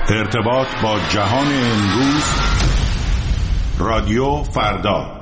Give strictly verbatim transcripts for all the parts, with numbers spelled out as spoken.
ارتباط با جهان امروز، رادیو فردا.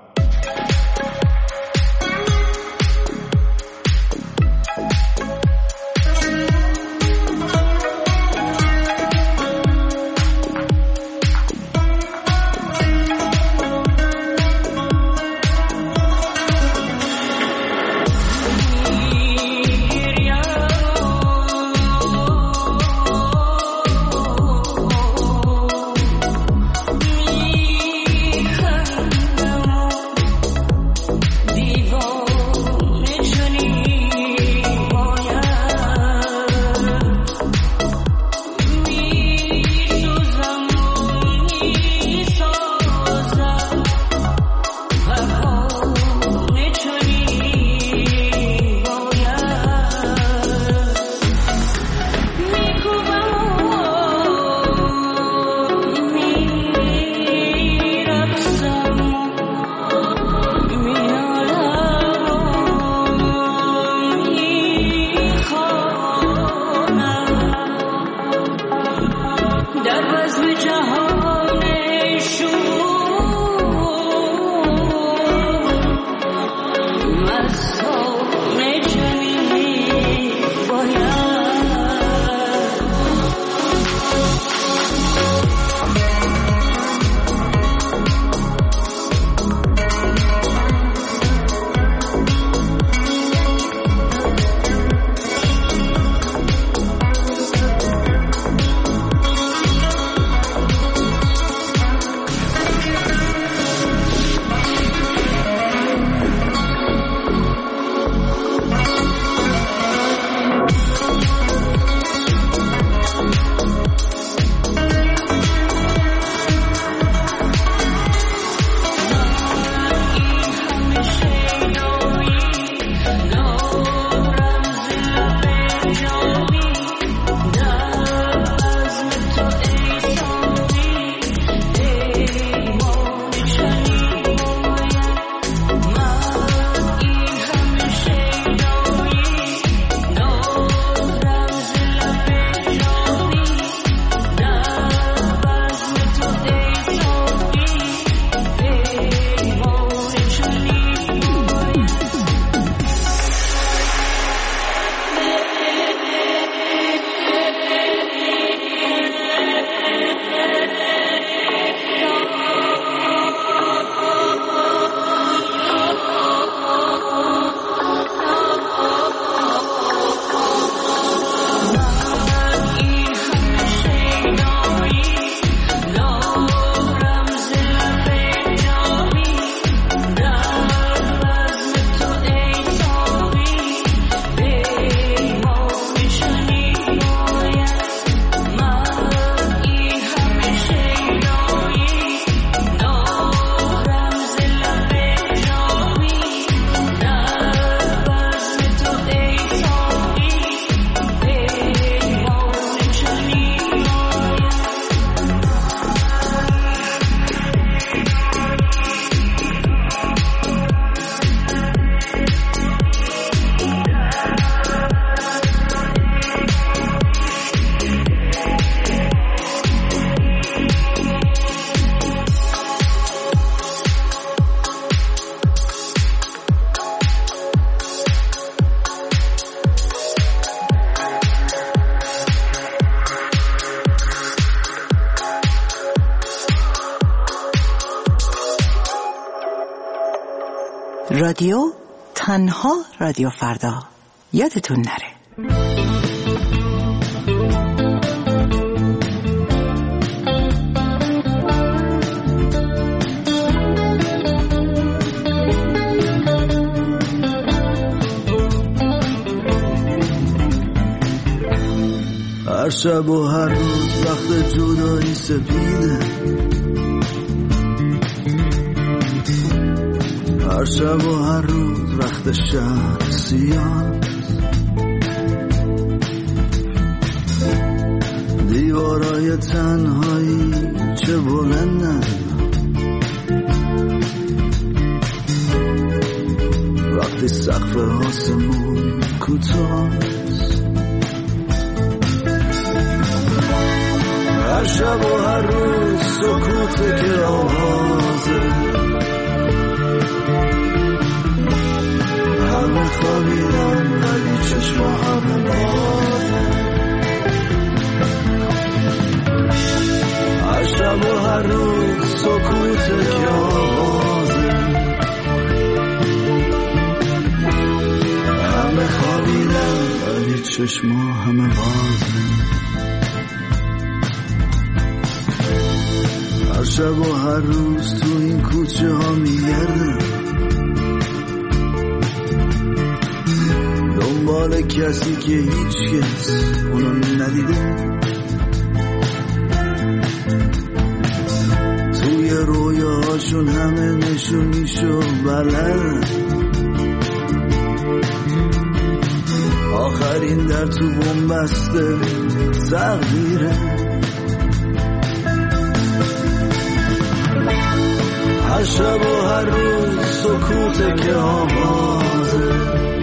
رادیو تنها رادیو فردا، یادتون نره. هر شب و هر روز وقت جدایی سپیده، هر شب و هر روز وقت شهر سیاه، دیوارای تنهایی چه بلندن، وقتی سقف آسمون کوتاه، هر شب و هر روز سکوته که آوازه، همه خوابیدن ولی چشما همه بازه. هر شب و هر روز سکوته که آوازه، همه خوابیدن ولی چشما همه بازه. هر شب و هر روز تو این کوچه ها میگردم دنبال کسی که هیچ کس اونو ندیده، توی رویاهاشون همه نشونیشو بلد، آخرین در تو بنبسته تغییره. هر شب و هر روز سکوته که آوازه،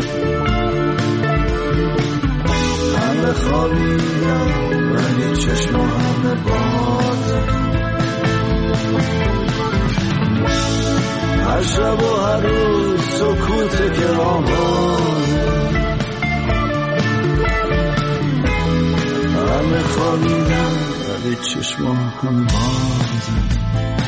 همه خوابیدن ولی چشما همه بازه. هر شب و هر روز سکوته که آوازه، همه خوابیدن ولی چشما همه بازه.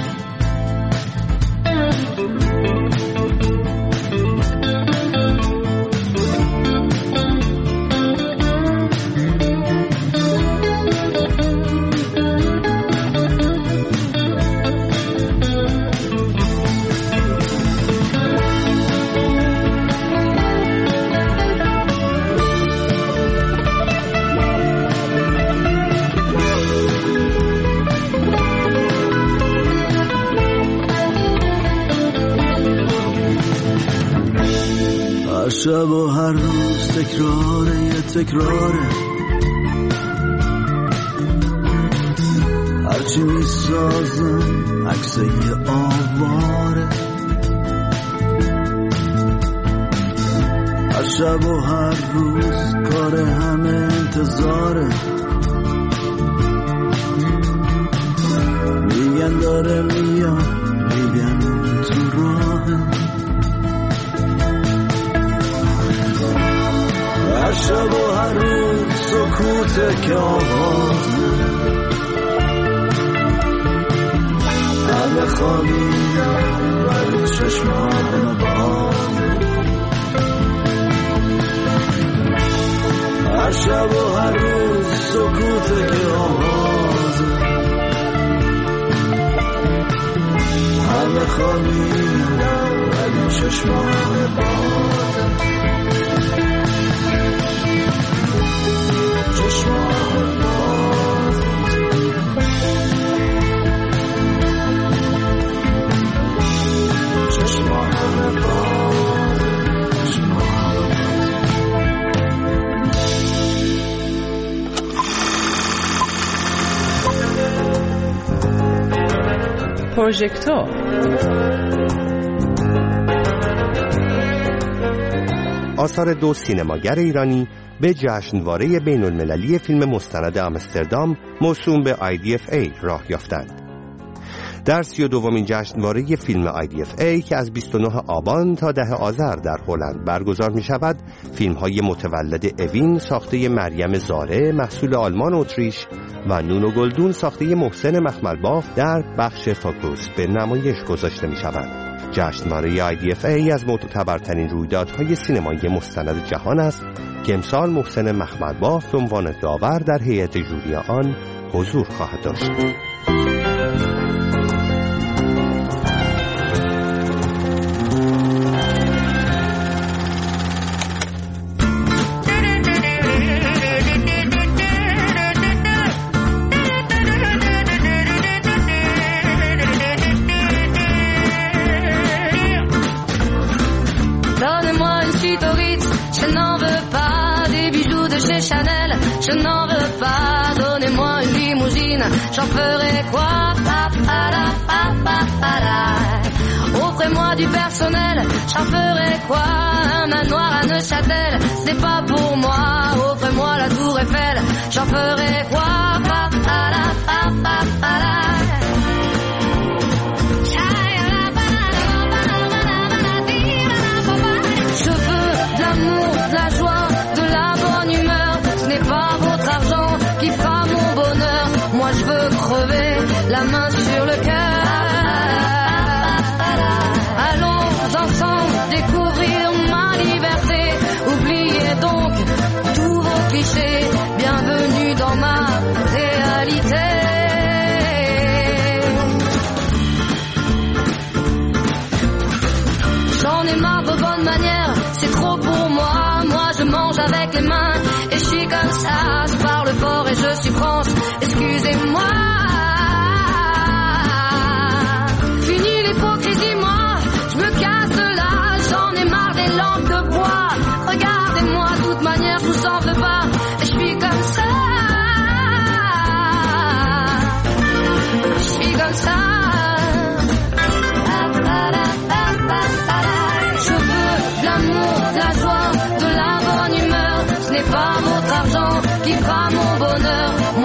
شب و هر روز تکراره یه تکراره، هرچی میسازن عکس یه آواره. هر شب و هر روز کار همه انتظاره، میگن داره میاد میگن تو راهه. هر شب و هر روز سکوته که آوازه، همه خوابیدن ولی چشما همه بازه. هر شب و هر روز سکوته که آوازه، همه خوابیدن ولی چشما همه بازه. پروژکتور آثار دو سینماگر ایرانی به جشنواره بین المللی فیلم مستند آمستردام موسوم به آی دی اف ای راه یافتند. در سی و دومین جشنواره فیلم آی دی اف ای که از بیست و نه آبان تا ده آذر در هلند برگزار می شود، فیلم های متولد اوین ساخته مریم زاره محصول آلمان اتریش و نونو گلدون ساخته محسن مخملباف در بخش فوکوس به نمایش گذاشته می شوند. جشنواره آی دی اف ای از معتبرترین رویدادهای سینمایی مستند جهان است که امسال محسن مخملباف به عنوان داور در هیئت ژوری آن حضور خواهد داشت. Je n'en veux pas, donnez-moi une limousine, j'en ferai quoi? Pa, pa, la, pa, pa, pa, la. Offrez-moi du personnel, j'en ferai quoi? Un manoir à Neuchâtel, c'est pas pour moi. Offrez-moi la tour Eiffel, j'en ferai quoi? Pa, pa, la, pa, pa,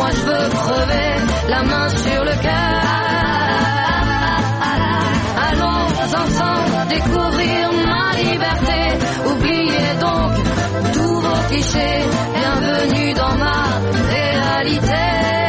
moi je veux crever la main sur le cœur. Allons ensemble découvrir ma liberté, oubliez donc tous vos clichés, bienvenue dans ma réalité.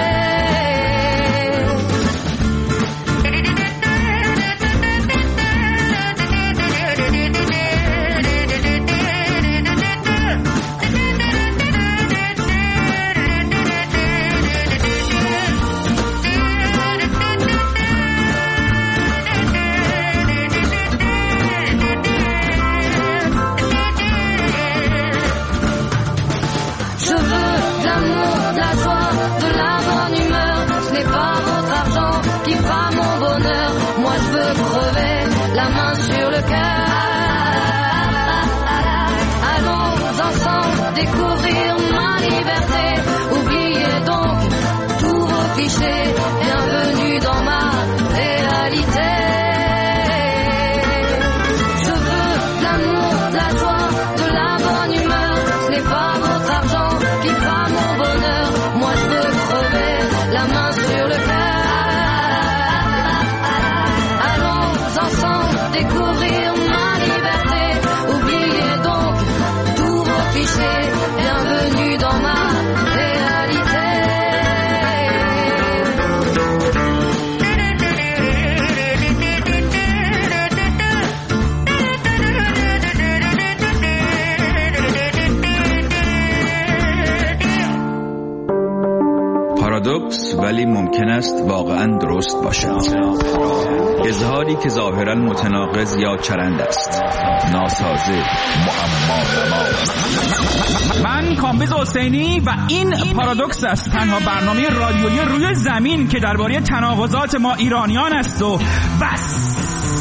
La main sur le cœur. Allons ensemble découvrir ma liberté, oubliez donc tous vos clichés, bienvenue dans ma réalité. Je veux de l'amour, de la joie, de la bonne humeur, ce n'est pas votre argent qui fera mon bonheur, moi je veux crever la main sur le cœur. Découvrir ma liberté, oubliez donc tous vos clichés, bienvenue dans ma réalité. پارادوکس ولی ممکن است واقعا درست باشد. اظهاری که ظاهرا متناقض یا چرند است، ناسازه، معما نما. من کامبیز حسینی و این پارادوکس است، تنها برنامه رادیویی روی زمین که درباره تناقضات ما ایرانیان است و بس.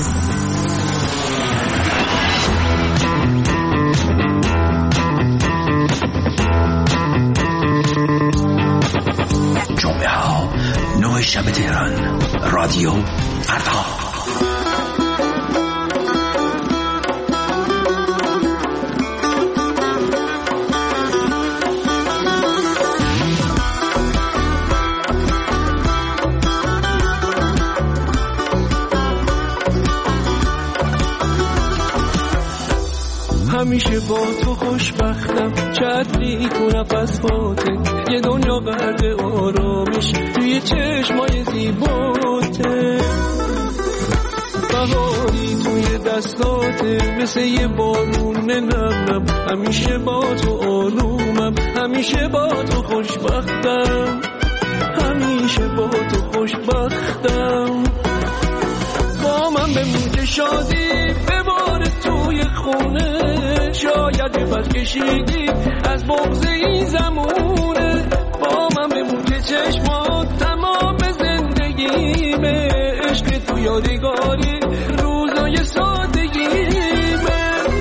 جمعه ها نه شب تهران، رادیو فردا. همیشه با تو خوشبختم، چتری تو نفس فاتت، یه دنیا غرق آرامش توی چشمای زیباته، بهاری توی دستاته مثل یه بارون نم، همیشه با تو آرومم، همیشه با تو خوشبختم، همیشه با تو خوشبختم. با من بمون که شادی بباره توی خونه، شاید بس کشیدی از بغض این زمونه. با من بمون که چشمات تمام زندگیمه، عشق تو یادگاری روزای سادگیمه.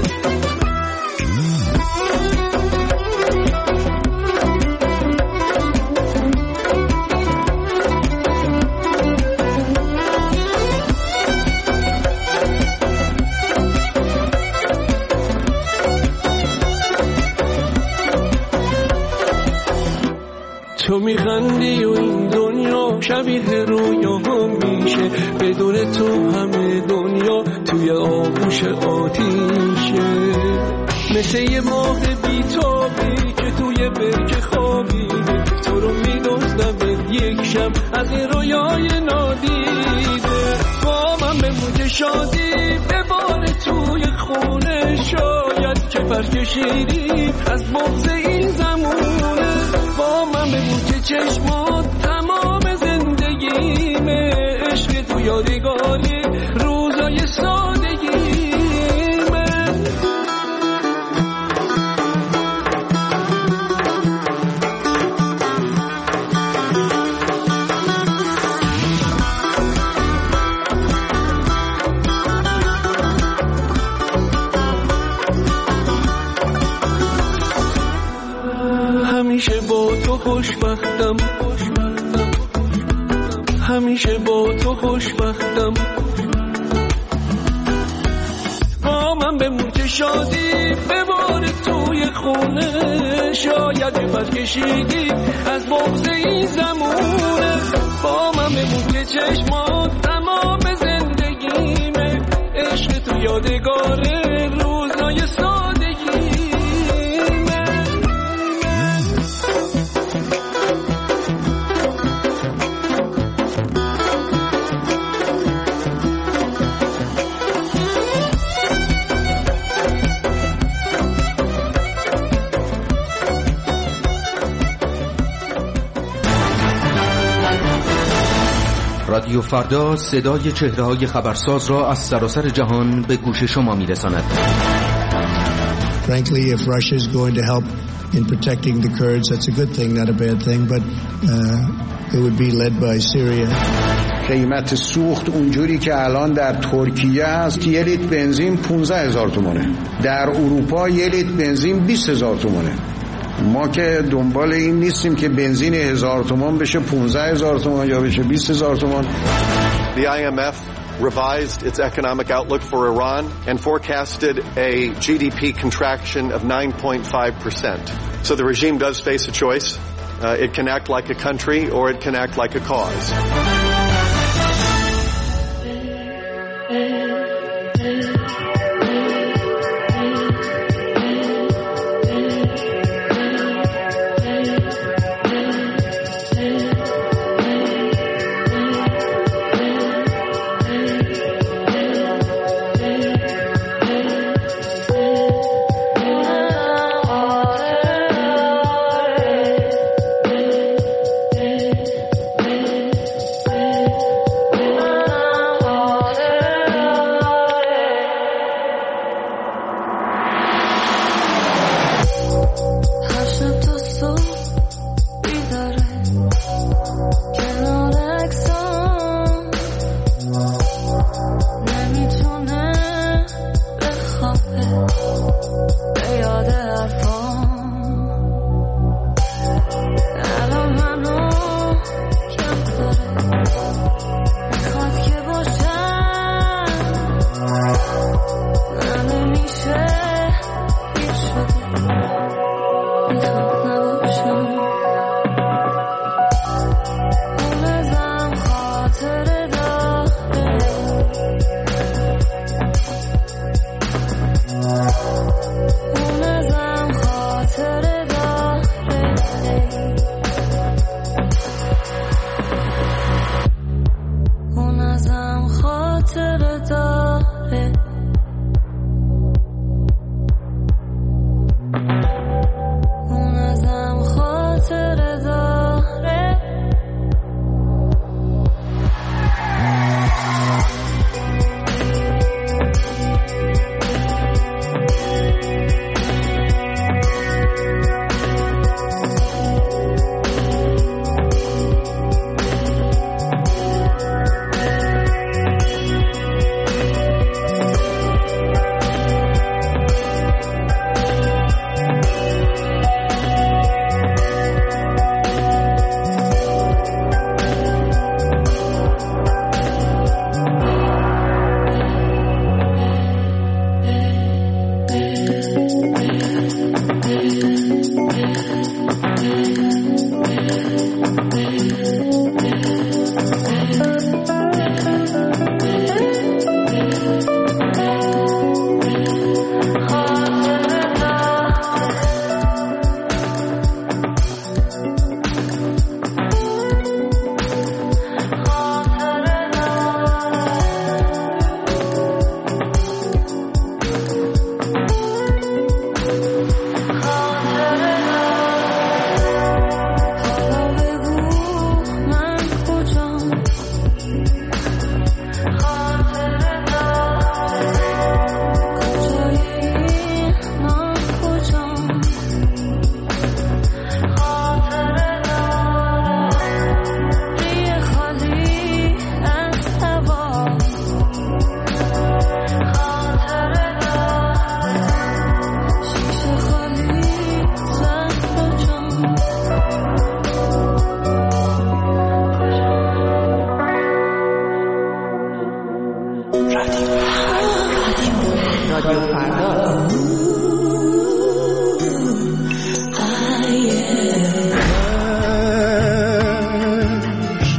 تو میخندی و این دنیا شبیه رویا هم میشه، بدون تو همه دنیا توی آغوش آتیشه. مثل یه ماه بیتابی که توی برکه خوابیده، تو رو میدوزدم یک شب از این رویای نادیده. با من بمون که شادی بباره توی خونه، شاید که پر کشیدی از بغض این زمونه. با من بمون که چشمات تمام زندگیمه، عشق تو یادگاری روزای سادگیمه. همیشه با تو خوشبختم، همیشه با تو خوشبختم. با من بمون که شادی بباره توی خونه، شاید بد کشیدی از بغض این زمان. یادگار روزای سادگی. رادیو فردا صدای چهره‌های خبرساز را از سراسر جهان به گوش شما می‌رساند. Frankly, if Russia is going to help in protecting the Kurds, that's a good thing, not a bad thing, but uh, it would be led by Syria. قیمت سوخت اونجوری که الان در ترکیه هست، یه لیتر بنزین پانزده هزار تومانه. در اروپا یه لیتر بنزین بیست هزار تومانه. ما که دنبال این نیستیم که بنزین هزار تومان بشه پانزده هزار تومان یا بشه بیست هزار تومان. The I M F revised its economic outlook for Iran and forecasted a G D P contraction of nine point five percent. So the regime does face a choice. Uh, it can act like a country or it can act like a cause.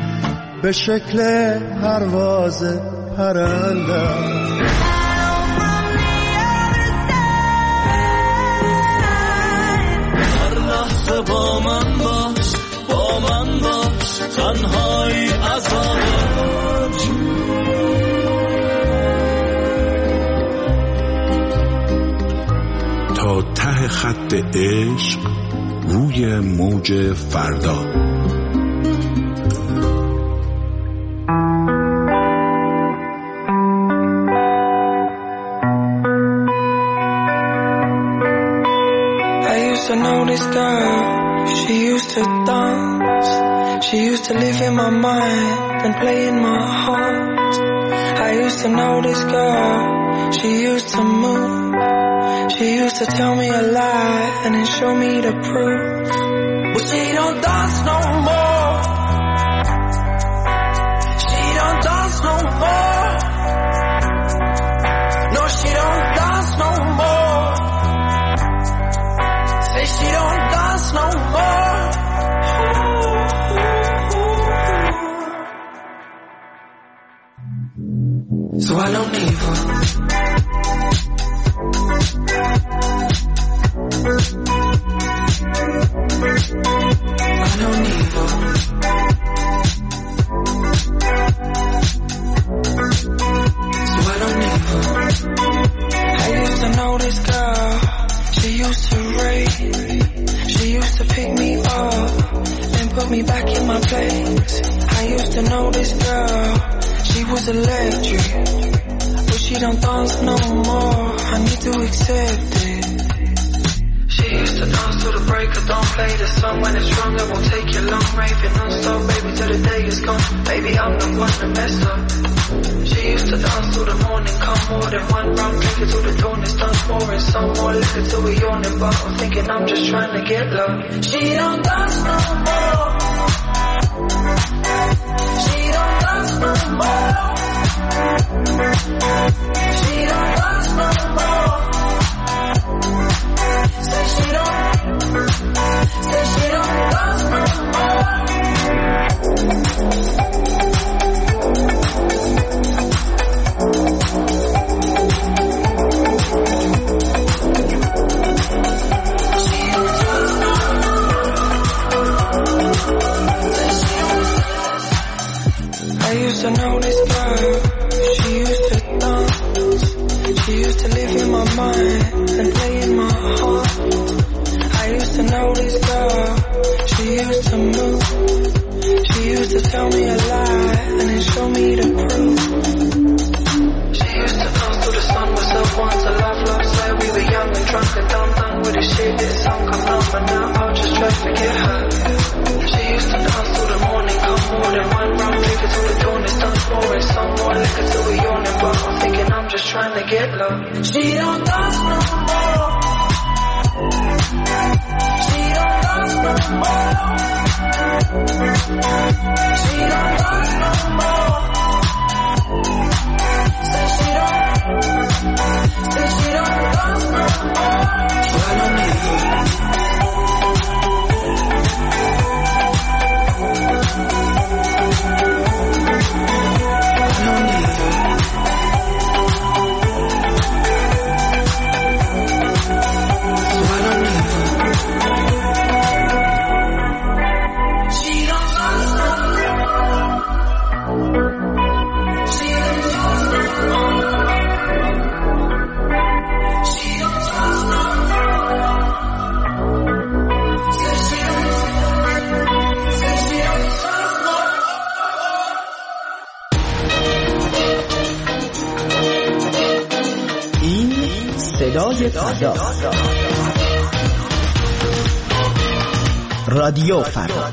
به شکل پرواز پرنده دفعه با من باش، با من باش، تنهایی عذابه. تا ته خط عشق روی موج فردا. I know this girl, she used to dance, she used to live in my mind and play in my heart. I used to know this girl, she used to move, she used to tell me a lie and then show me the proof. But she don't dance no more, she don't dance no more, no she don't dance no more. Say she don't dance no more. So I don't need her. I don't need her. So I don't need her. I used to know this girl. She used to rave, she used to pick me up and put me back in my place. I used to know this girl, she was electric, but she don't dance no more, I need to accept it. She used to dance till the break of dawn, play the song when it's wrong, it won't take you long, raving non-stop, baby, till the day is gone, baby, I'm the one that messed up. She used to dance till the morning, come more than one round, drink it till the dawn is done, pouring some more liquor till we yawning, but I'm thinking I'm just trying to get low. She don't dance no more, she don't dance no more, she don't dance no more. Say she don't, say she don't dance no more. I used to know this girl, she used to dance, she used to live in my mind and play in my heart. I used to know this girl, she used to move, she used to tell me a lie and then show me the proof. She used to dance till the sun was up once, a love, love, say we were young and drunk and dumb, done with the shit, this song come on, but now I'll just try to forget her. She used to dance till the morning, come more than one round, drink it till the dawn is done, pouring some more liquor till we yawning, but I'm thinking I'm just trying to get low. She don't dance no more, she don't dance no more, she don't dance no more. Say she don't, say she don't dance no more. So I don't need her. صدای فردا، رادیو فردا.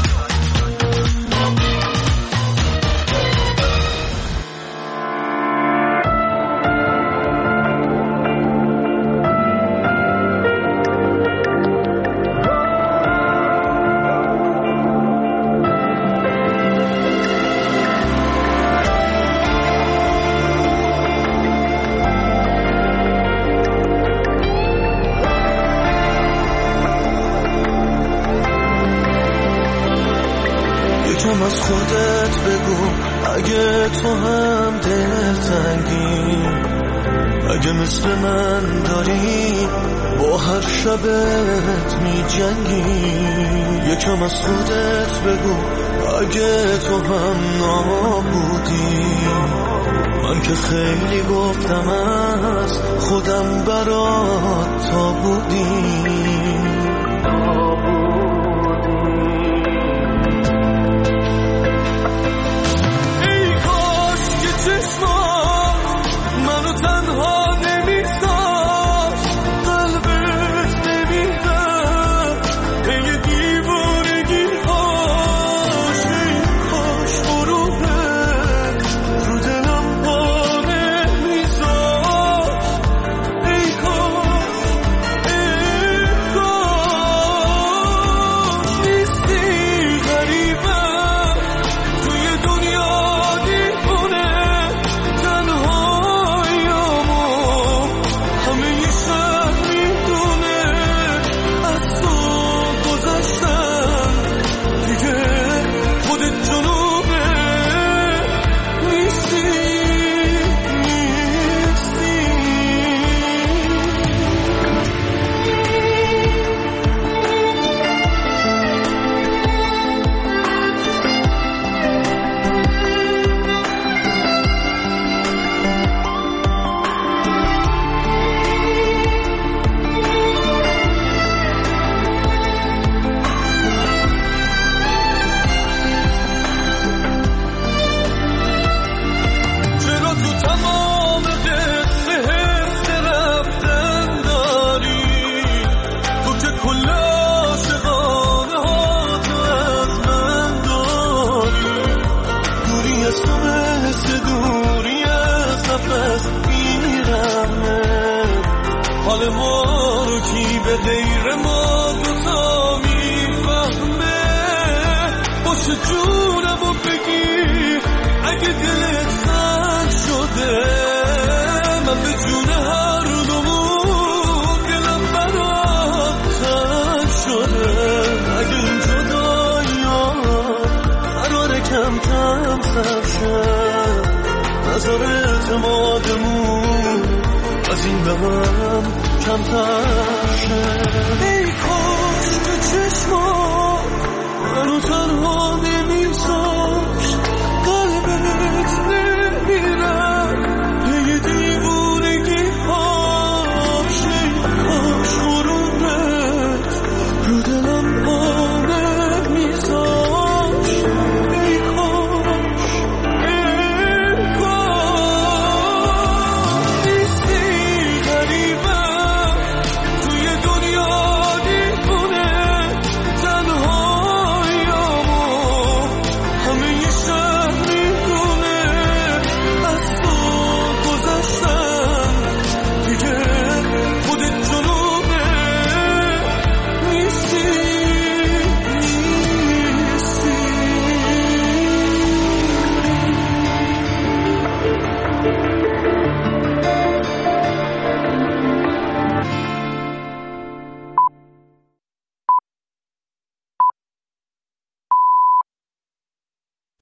یکم از خودت بگو اگه تو هم دلتنگی، اگه مثل من داری با هر شبت می جنگی، یکم از خودت بگو اگه تو هم نابودی. من که خیلی گفتم از خودم برات تا بودی. حال ما رو کی به غیر ما دوتا میفهمه؟ باشه جونمو بگی اگه دلت تنگ شده، من به جون هر دومون دلم برات تنگ شده. اگه این جدایی‌ها قراره کم کم سر شه، نظر اعتمادمون از این به من کمتر شه. ای کاش که چشمات منو تنها نمی‌ذاشت،